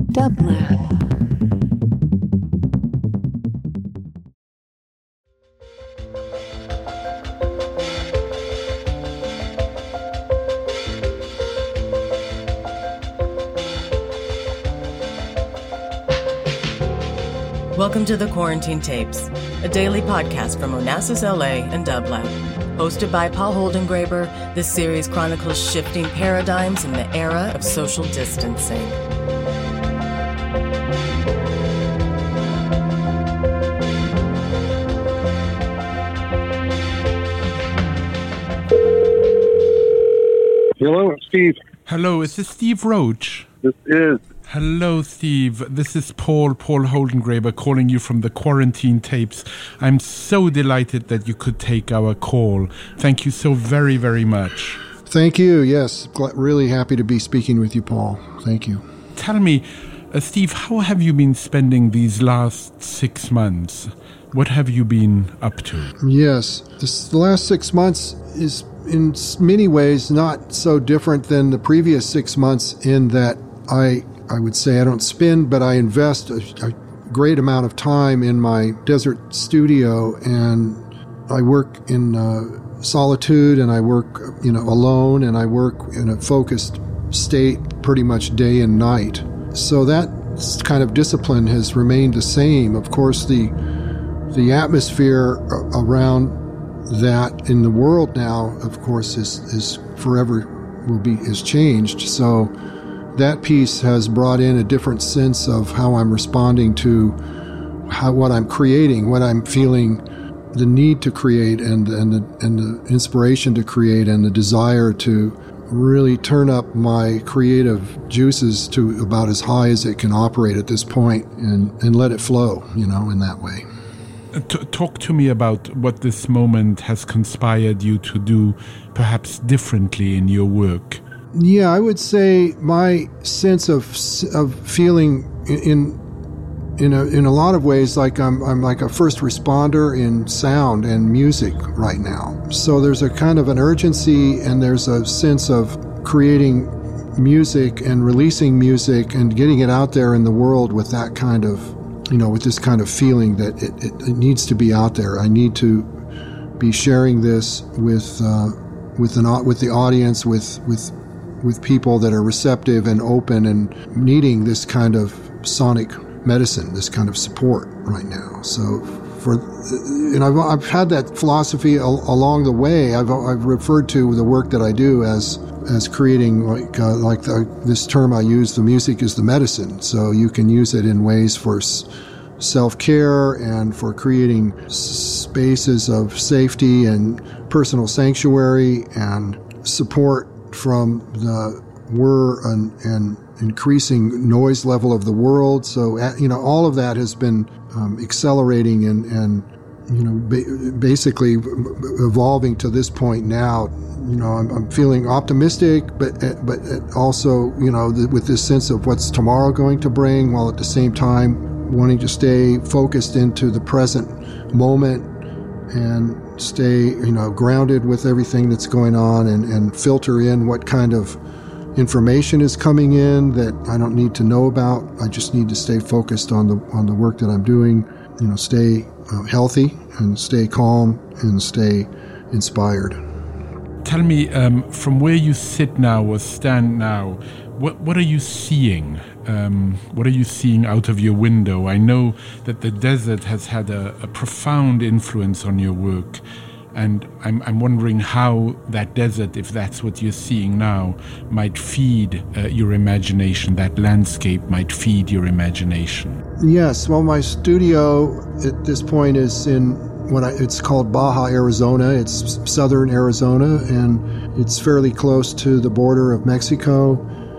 Dublab. Welcome to the Quarantine Tapes, a daily podcast from Onassis LA and Dublab. Hosted by Paul Holdengraber, this series chronicles shifting paradigms in the era of social distancing. Hello, it's Steve. Hello, is this Steve Roach? This is. Hello, Steve. This is Paul Holdengraber calling you from the Quarantine Tapes. I'm so delighted that you could take our call. Thank you so very, very much. Thank you. Yes, really happy to be speaking with you, Paul. Thank you. Tell me, Steve, how have you been spending these last 6 months? What have you been up to? Yes, the last 6 months is in many ways not so different than the previous 6 months in that I would say I don't spend, but I invest a great amount of time in my desert studio, and I work in solitude, and I work, alone, and I work in a focused state pretty much day and night. So that kind of discipline has remained the same. Of course, the atmosphere around that in the world now, of course, is forever is changed. So that piece has brought in a different sense of how I'm responding to what I'm creating, what I'm feeling, the need to create, and the inspiration to create, and the desire to really turn up my creative juices to about as high as it can operate at this point, and let it flow, in that way. Talk to me about what this moment has conspired you to do perhaps differently in your work. Yeah, I would say my sense of feeling in a lot of ways like I'm like a first responder in sound and music right now. So there's a kind of an urgency, and there's a sense of creating music and releasing music and getting it out there in the world with that kind of, with this kind of feeling that it needs to be out there. I need to be sharing this with the audience, with people that are receptive and open and needing this kind of sonic medicine, this kind of support right now. So I've had that philosophy along the way. I've referred to the work that I do as creating this term I use, the music is the medicine. So you can use it in ways for self-care and for creating spaces of safety and personal sanctuary and support from the whir and increasing noise level of the world. So, all of that has been accelerating and basically evolving to this point now. I'm feeling optimistic, but also, with this sense of what's tomorrow going to bring, while at the same time wanting to stay focused into the present moment and stay, grounded with everything that's going on, and filter in what kind of information is coming in that I don't need to know about. I just need to stay focused on the work that I'm doing, stay healthy and stay calm and stay inspired. Tell me, from where you sit now or stand now, what are you seeing? What are you seeing out of your window? I know that the desert has had a profound influence on your work, and I'm wondering how that desert, if that's what you're seeing now, might feed your imagination, that landscape might feed your imagination. Yes, well, my studio at this point is in it's called Baja, Arizona. It's southern Arizona, and it's fairly close to the border of Mexico.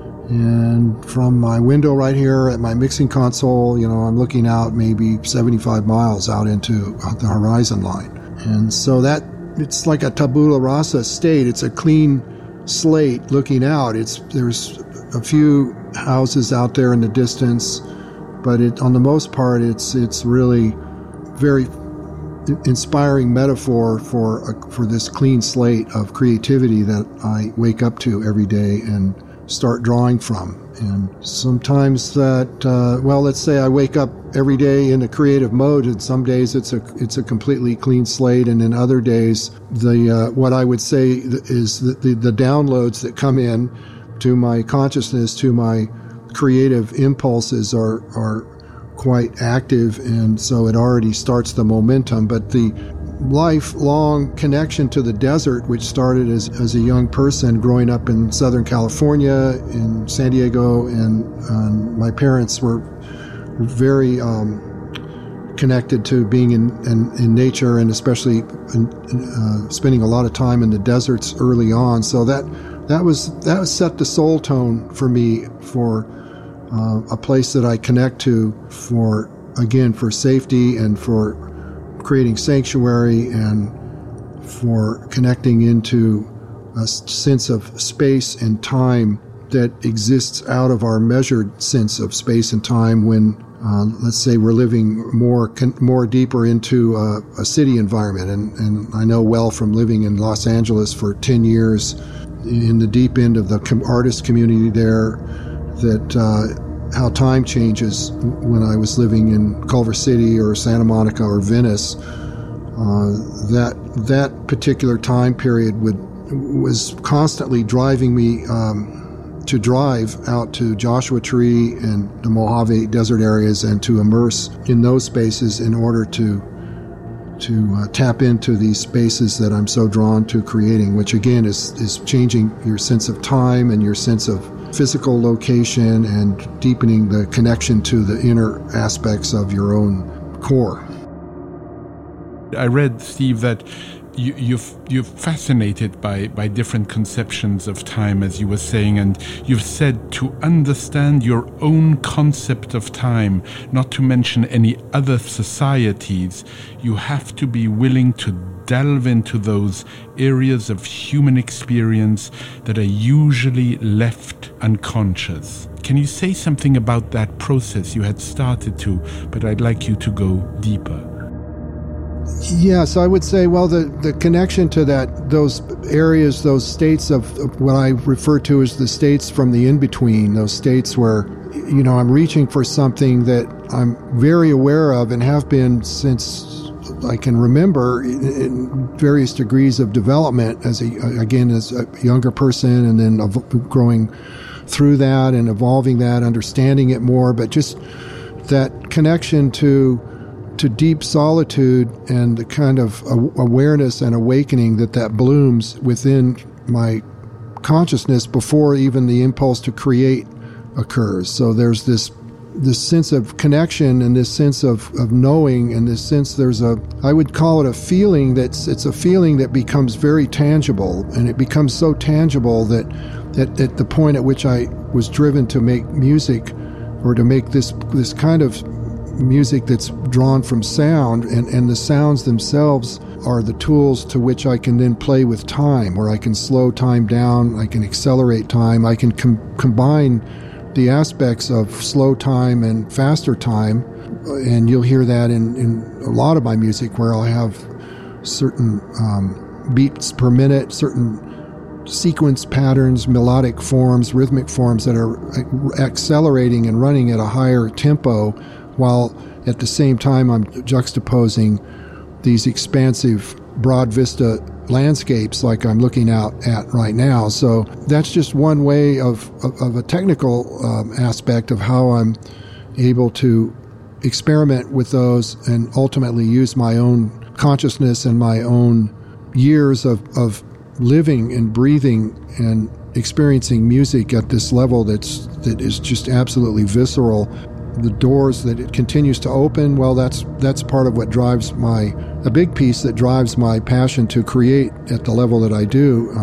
And from my window right here at my mixing console, I'm looking out maybe 75 miles out into the horizon line. And so it's like a tabula rasa state. It's a clean slate looking out. There's a few houses out there in the distance, but on the most part, it's really very inspiring metaphor for this clean slate of creativity that I wake up to every day and start drawing from. And sometimes that, let's say I wake up every day in a creative mode, and some days it's a completely clean slate, and in other days, what I would say is the downloads that come in to my consciousness, to my creative impulses are quite active, and so it already starts the momentum. But the lifelong connection to the desert, which started as a young person growing up in Southern California, in San Diego, and my parents were very connected to being in nature, and especially spending a lot of time in the deserts early on. So that set the soul tone for me for a place that I connect to for safety and for creating sanctuary and for connecting into a sense of space and time that exists out of our measured sense of space and time when, let's say, we're living more deeper into a city environment. And I know well from living in Los Angeles for 10 years in the deep end of the artist community there that how time changes when I was living in Culver City or Santa Monica or Venice. That particular time period was constantly driving me to drive out to Joshua Tree and the Mojave Desert areas and to immerse in those spaces in order to tap into these spaces that I'm so drawn to creating, which again is changing your sense of time and your sense of physical location and deepening the connection to the inner aspects of your own core. I read, Steve, that you're fascinated by different conceptions of time, as you were saying, and you've said to understand your own concept of time, not to mention any other societies, you have to be willing to delve into those areas of human experience that are usually left unconscious. Can you say something about that process? You had started to, but I'd like you to go deeper. Yes, I would say, well, the connection to those areas, those states of what I refer to as the states from the in-between, those states where, I'm reaching for something that I'm very aware of and have been since I can remember in various degrees of development as a younger person, and then growing through that and evolving that, understanding it more, but just that connection to deep solitude and the kind of awareness and awakening that blooms within my consciousness before even the impulse to create occurs. So there's this sense of connection and this sense of knowing, and this sense I would call it a feeling it's a feeling that becomes very tangible, and it becomes so tangible that at the point at which I was driven to make music, or to make this kind of music that's drawn from sound, and the sounds themselves are the tools to which I can then play with time, where I can slow time down, I can accelerate time, I can combine the aspects of slow time and faster time, and you'll hear that in a lot of my music, where I'll have certain beats per minute, certain sequence patterns, melodic forms, rhythmic forms that are accelerating and running at a higher tempo, while at the same time I'm juxtaposing these expansive broad vista landscapes like I'm looking out at right now. So that's just one way of a technical aspect of how I'm able to experiment with those and ultimately use my own consciousness and my own years of living and breathing and experiencing music at this level that is just absolutely visceral. The doors that it continues to open, well, that's part of what drives a big piece that drives my passion to create at the level that I do,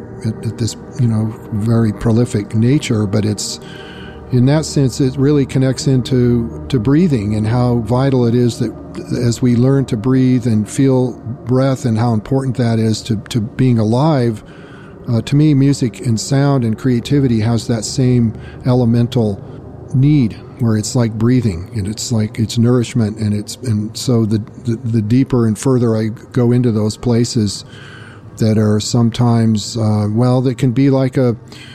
at this, very prolific nature. But it's, in that sense, it really connects into breathing, and how vital it is that as we learn to breathe and feel breath, and how important that is to being alive. To me, music and sound and creativity has that same elemental need, where it's like breathing, and it's like it's nourishment, and so the deeper and further I go into those places that are sometimes that can be like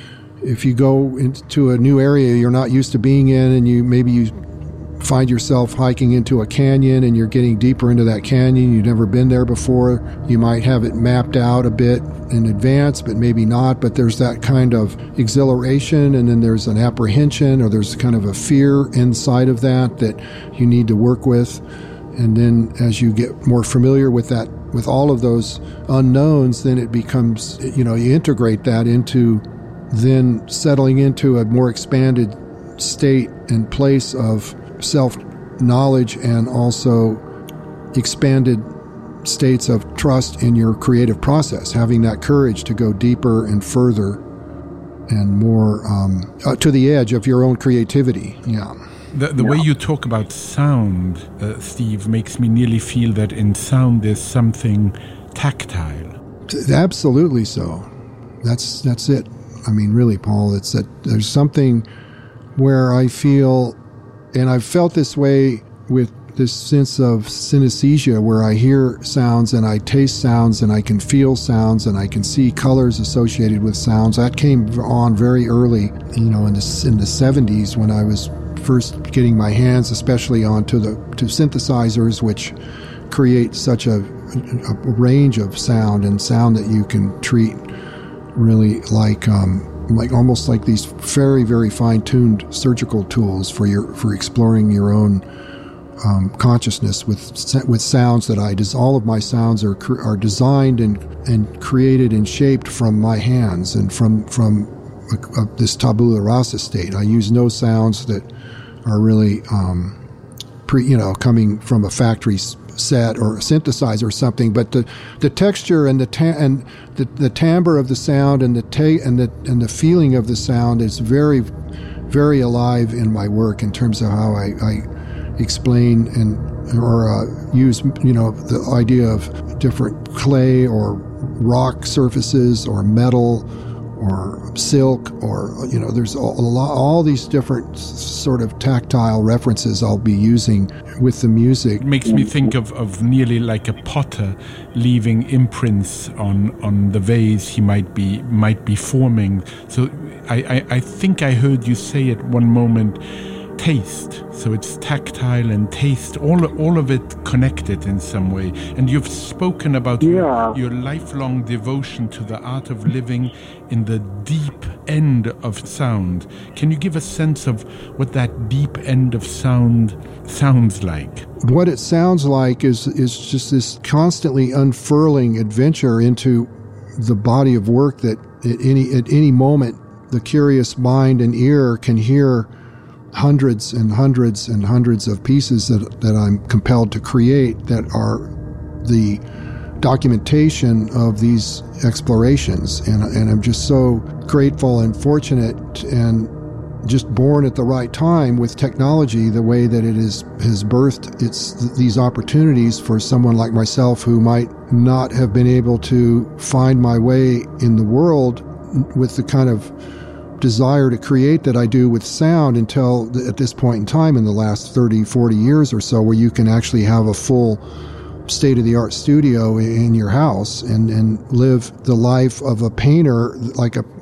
if you go into a new area you're not used to being in, and you find yourself hiking into a canyon and you're getting deeper into that canyon, you've never been there before, you might have it mapped out a bit in advance, but maybe not, but there's that kind of exhilaration, and then there's an apprehension, or there's kind of a fear inside of that you need to work with. And then as you get more familiar with that, with all of those unknowns, then it becomes, you integrate that into then settling into a more expanded state and place of self-knowledge, and also expanded states of trust in your creative process, having that courage to go deeper and further and more to the edge of your own creativity. Yeah. The way you talk about sound, Steve, makes me nearly feel that in sound there's something tactile. Absolutely so. That's it. I mean, really, Paul, it's that there's something where I feel, and I've felt this way with this sense of synesthesia, where I hear sounds and I taste sounds and I can feel sounds and I can see colors associated with sounds. That came on very early, in the 70s, when I was first getting my hands especially onto to synthesizers, which create such a range of sound, and sound that you can treat really like almost like these very, very fine-tuned surgical tools for exploring your own consciousness with sounds that all of my sounds are designed and created and shaped from my hands and from this tabula rasa state. I use no sounds that are really coming from a factory set or a synthesizer or something, but the texture and the timbre of the sound and the feeling of the sound is very, very alive in my work in terms of how I explain or use the idea of different clay or rock surfaces or metal or silk, or there's all these different sort of tactile references I'll be using with the music. It makes me think of nearly like a potter leaving imprints on the vase he might be forming. So I think I heard you say at one moment, taste. So it's tactile and taste, all of it connected in some way. And you've spoken about your lifelong devotion to the art of living in the deep end of sound. Can you give a sense of what that deep end of sound sounds like? What it sounds like is just this constantly unfurling adventure into the body of work that at any moment the curious mind and ear can hear hundreds and hundreds and hundreds of pieces that I'm compelled to create that are the documentation of these explorations. And I'm just so grateful and fortunate and just born at the right time with technology, the way that it has birthed these opportunities for someone like myself who might not have been able to find my way in the world with the kind of desire to create that I do with sound until at this point in time in the last 30, 40 years or so, where you can actually have a full state-of-the-art studio in your house and live the life of a painter like a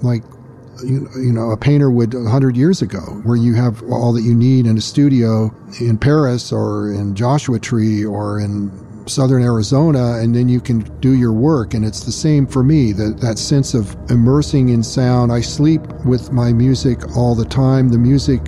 painter would 100 years ago, where you have all that you need in a studio in Paris or in Joshua Tree or in southern Arizona, and then you can do your work. And it's the same for me, that sense of immersing in sound. I sleep with my music all the time. The music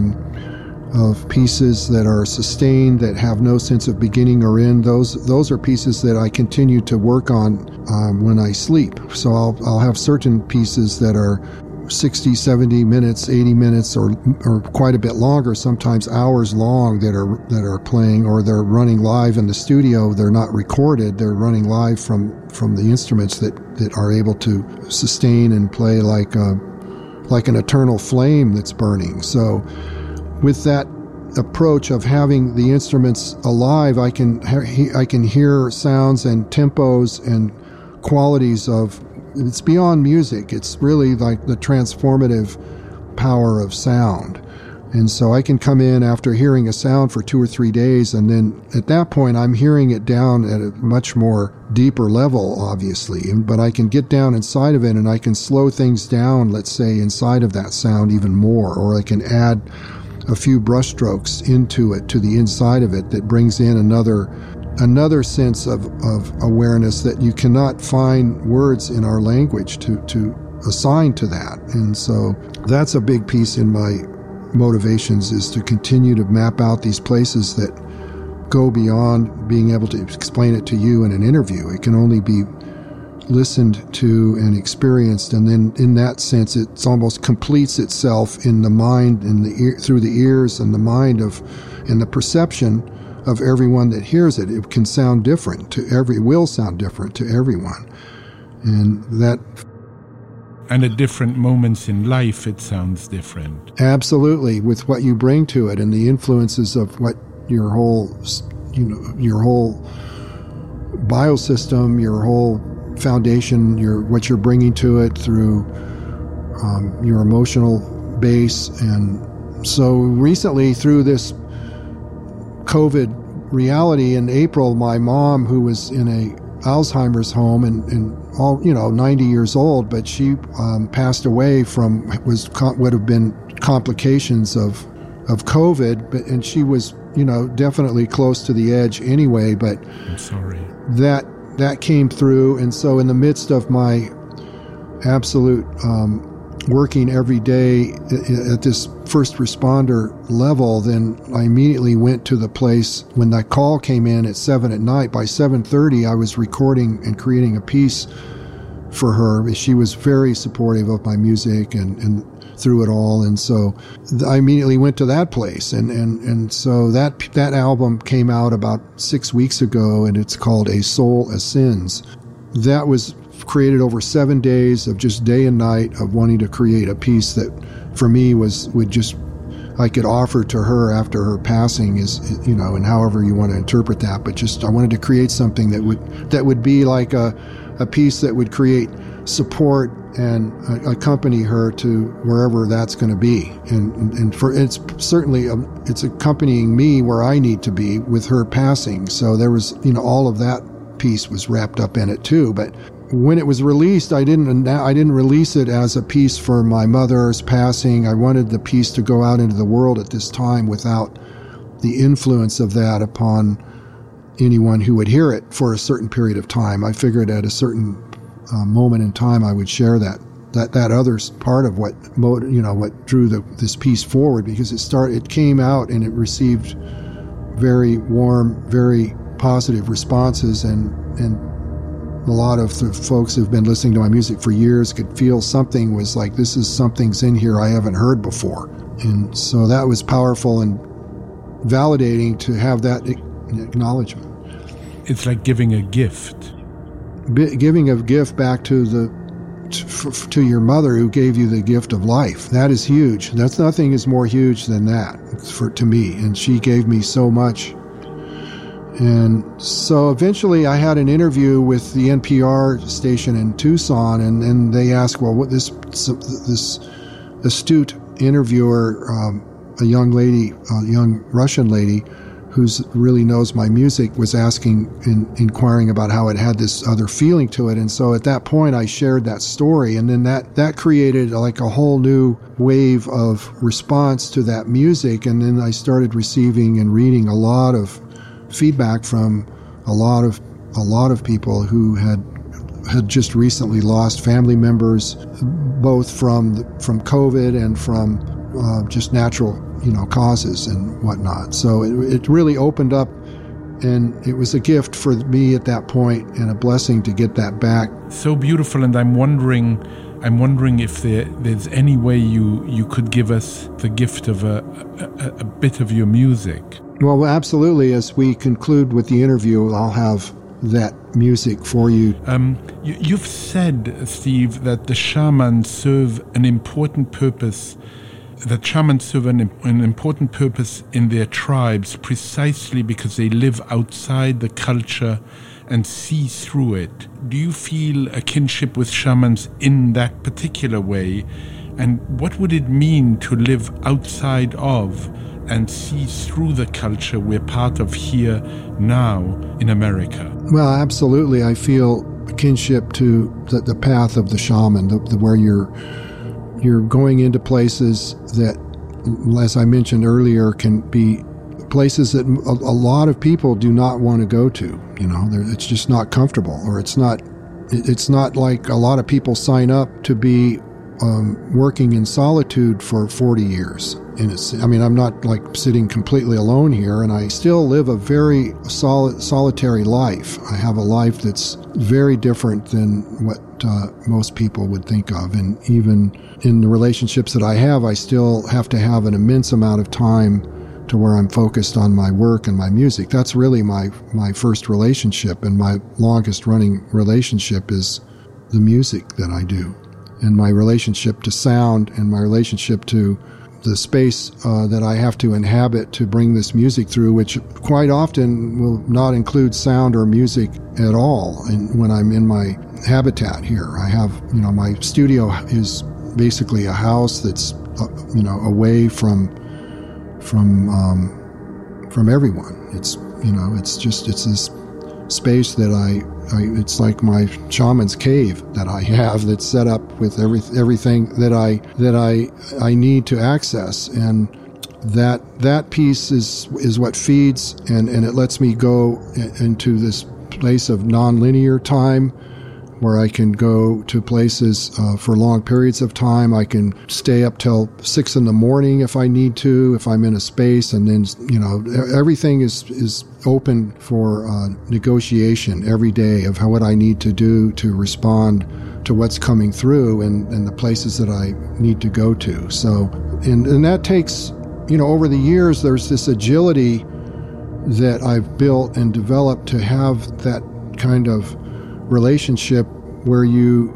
of pieces that are sustained, that have no sense of beginning or end, those are pieces that I continue to work on when I sleep. So I'll have certain pieces that are 60, 70 minutes, 80 minutes, or quite a bit longer, sometimes hours long, that are playing, or they're running live in the studio. They're not recorded. They're running live from the instruments that are able to sustain and play like an eternal flame that's burning. So with that approach of having the instruments alive, I can hear sounds and tempos and qualities of. It's beyond music. It's really like the transformative power of sound. And so I can come in after hearing a sound for 2 or 3 days, and then at that point I'm hearing it down at a much more deeper level, obviously. But I can get down inside of it and I can slow things down, let's say, inside of that sound even more, or I can add a few brushstrokes into it, to the inside of it, that brings in another sense of awareness that you cannot find words in our language to assign to that. And so that's a big piece in my motivations, is to continue to map out these places that go beyond being able to explain it to you in an interview. It can only be listened to and experienced, and then in that sense it almost completes itself in the mind and the ear, through the ears and the mind of, and the perception of everyone that hears it. It can sound different to will sound different to everyone, and at different moments in life it sounds different. Absolutely, with what you bring to it and the influences of what your whole biosystem, your whole foundation, what you're bringing to it through your emotional base. And so recently, through this COVID reality in April, my mom, who was in a Alzheimer's home and all 90 years old, but she passed away from would have been complications of COVID, and she was definitely close to the edge anyway. But I'm sorry. That came through, and so in the midst of my absolute working every day at this first responder level, then I immediately went to the place when that call came in at 7 at night. By 7:30, I was recording and creating a piece for her. She was very supportive of my music and through it all, and so I immediately went to that place, and so that album came out about 6 weeks ago, and it's called A Soul Ascends. That was created over 7 days of just day and night of wanting to create a piece that for me I could offer to her after her passing, and however you want to interpret that, but just I wanted to create something that would be like a piece that would create support and accompany her to wherever that's going to be, and for it's certainly it's accompanying me where I need to be with her passing. So there was all of that piece was wrapped up in it too. But when it was released, I didn't release it as a piece for my mother's passing. I wanted the piece to go out into the world at this time without the influence of that upon anyone who would hear it for a certain period of time. I figured at a certain moment in time I would share that other part of what drew this piece forward, because it came out and it received very warm, very positive responses, and a lot of the folks who've been listening to my music for years could feel something was like, something's in here I haven't heard before. And so that was powerful and validating to have that acknowledgement. It's like giving a gift. Giving a gift back to your mother who gave you the gift of life. That is huge. Nothing is more huge than that to me. And she gave me so much. And so eventually I had an interview with the NPR station in Tucson, and they asked, well, what this astute interviewer, a young Russian lady who really knows my music, was asking and inquiring about how it had this other feeling to it. And so at that point I shared that story, and then that created like a whole new wave of response to that music. And then I started receiving and reading a lot of feedback from a lot of people who had just recently lost family members, both from COVID and from just natural causes and whatnot. So it really opened up, and it was a gift for me at that point and a blessing to get that back. So beautiful, and I'm wondering if there's any way you could give us the gift of a bit of your music. Well, absolutely. As we conclude with the interview, I'll have that music for you. You've said, Steve, that the shamans serve an important purpose. That shamans serve an important purpose in their tribes precisely because they live outside the culture and see through it. Do you feel a kinship with shamans in that particular way? And what would it mean to live outside of and see through the culture we're part of here now in America? Well, absolutely. I feel kinship to the path of the shaman, where you're going into places that, as I mentioned earlier, can be places that a lot of people do not want to go to. It's just not comfortable, or it's not like a lot of people sign up to be working in solitude for 40 years. I'm not like sitting completely alone here, and I still live a very solitary life. I have a life that's very different than what most people would think of. And even in the relationships that I have, I still have to have an immense amount of time to where I'm focused on my work and my music. That's really my first relationship, and my longest running relationship is the music that I do, and my relationship to sound, and my relationship to the space that I have to inhabit to bring this music through, which quite often will not include sound or music at all. And when I'm in my habitat here, I have, my studio is basically a house that's, away from everyone. It's this space that it's like my shaman's cave that I have, that's set up with everything that I need to access, and that piece is what feeds and it lets me go into this place of nonlinear time, where I can go to places for long periods of time. I can stay up till 6 a.m. if I need to, if I'm in a space, and then, everything is open for negotiation every day of what I need to do to respond to what's coming through and the places that I need to go to. So, and that takes, over the years, there's this agility that I've built and developed to have that kind of relationship where you're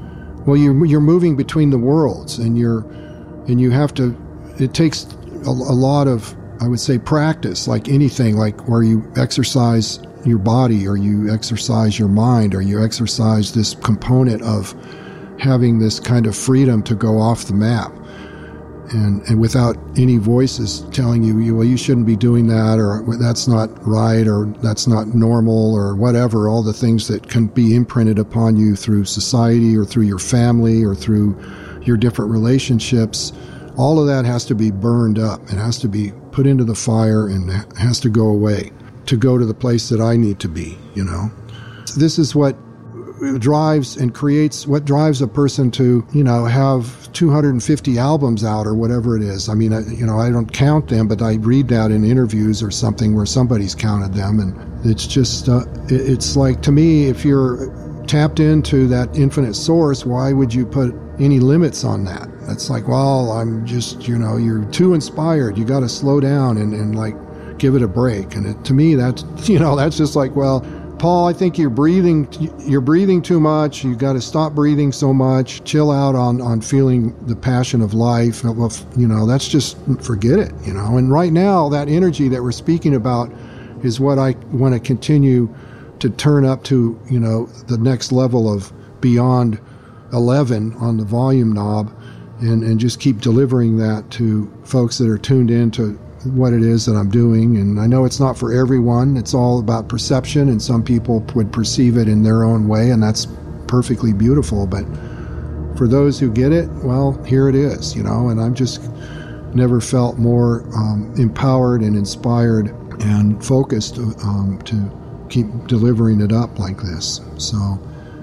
moving between the worlds, and you have to, it takes a lot of, I would say, practice, like anything, like where you exercise your body, or you exercise your mind, or you exercise this component of having this kind of freedom to go off the map, and without any voices telling you, well, you shouldn't be doing that, or that's not right, or that's not normal, or whatever, all the things that can be imprinted upon you through society, or through your family, or through your different relationships. All of that has to be burned up. It has to be put into the fire and has to go away to go to the place that I need to be, This is what drives and creates, what drives a person to, have 250 albums out or whatever it is. I mean, I don't count them, but I read that in interviews or something where somebody's counted them. And it's just, it's like, to me, if you're tapped into that infinite source, why would you put any limits on that? That's like, well, I'm just, you're too inspired. You got to slow down and like give it a break. And to me, that's just like, well, Paul, I think you're breathing too much. You got to stop breathing so much. Chill out on feeling the passion of life. Well, that's just, forget it, And right now, that energy that we're speaking about is what I want to continue to turn up to, the next level of beyond 11 on the volume knob, and just keep delivering that to folks that are tuned in to what it is that I'm doing. And I know it's not for everyone. It's all about perception, and some people would perceive it in their own way, and that's perfectly beautiful. But for those who get it, well, here it is, and I've just never felt more empowered and inspired and focused to keep delivering it up like this. So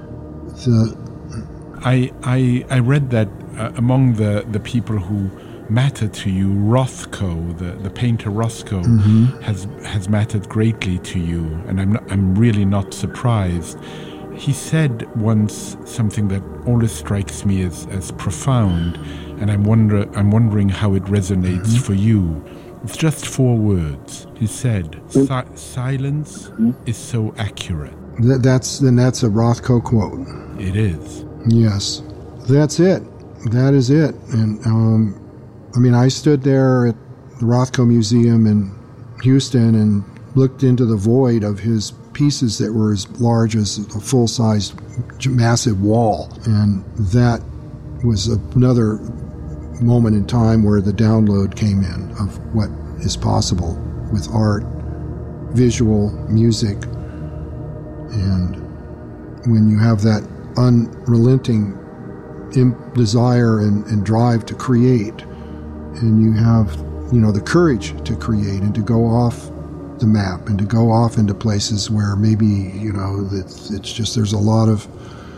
I read that among the people who matter to you, Rothko, the painter Rothko, has mattered greatly to you, and I'm really not surprised. He said once something that always strikes me as profound, and I'm wondering how it resonates for you. It's just 4 words. He said, "Silence is so accurate." That's a Rothko quote. It is. Yes, that's it. That is it. And I stood there at the Rothko Museum in Houston and looked into the void of his pieces that were as large as a full-sized, massive wall. And that was another moment in time where the download came in of what is possible with art, visual, music, and when you have that unrelenting desire and drive to create, and you have, the courage to create and to go off the map and to go off into places where maybe, it's just there's a lot of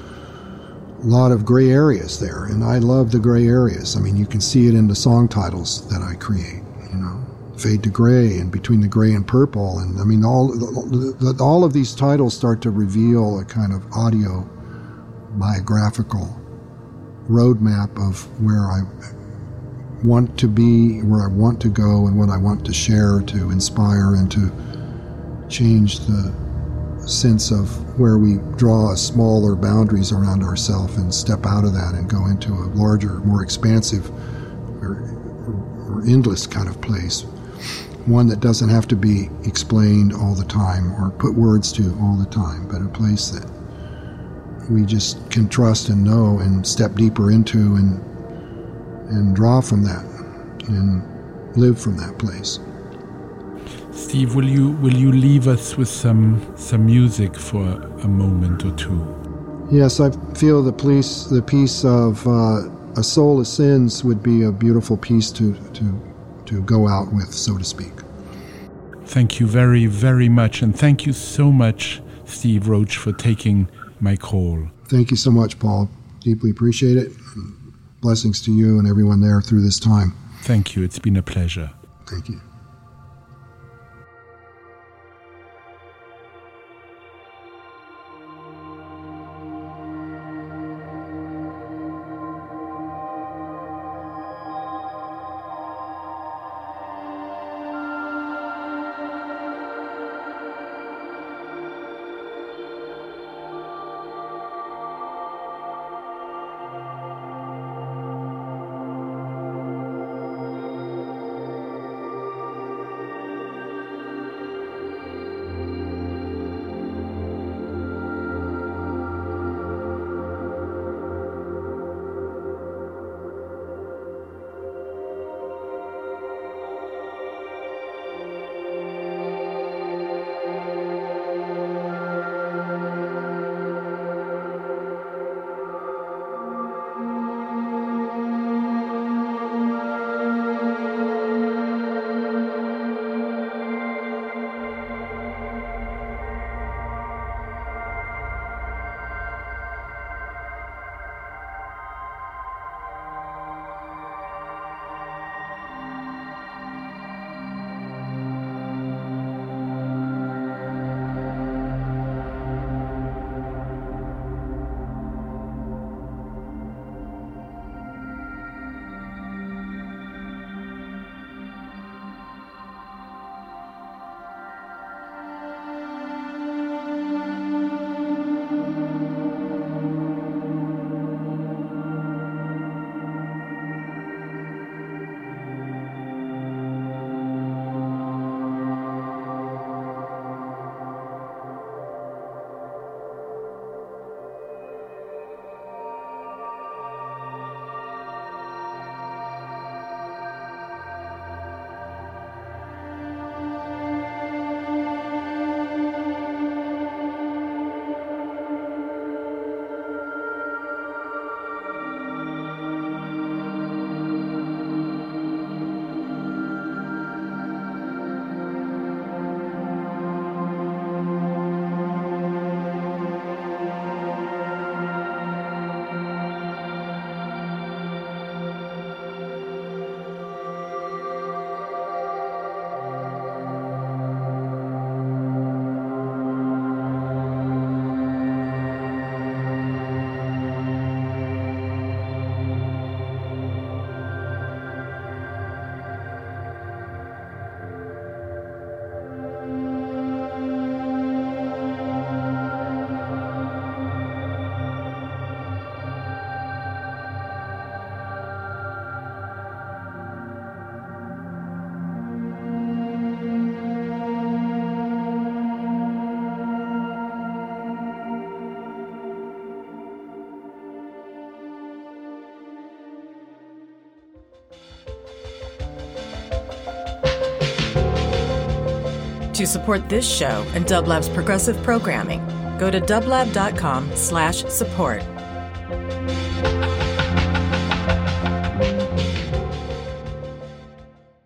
gray areas there, and I love the gray areas. I mean, you can see it in the song titles that I create, Fade to Gray and Between the Gray and Purple, and I mean all of these titles start to reveal a kind of audio biographical roadmap of where I want to be, where I want to go, and what I want to share, to inspire, and to change the sense of where we draw smaller boundaries around ourselves and step out of that and go into a larger, more expansive or endless kind of place. One that doesn't have to be explained all the time or put words to all the time, but a place that we just can trust and know and step deeper into and draw from that and live from that place. Steve, will you leave us with some music for a moment or two? Yes, I feel the piece of A Soul Ascends would be a beautiful piece to go out with, so to speak. Thank you very, very much, and thank you so much, Steve Roach, for taking my call. Thank you so much, Paul. Deeply appreciate it. Blessings to you and everyone there through this time. Thank you. It's been a pleasure. Thank you. To support this show and Dublab's progressive programming, go to dublab.com/support.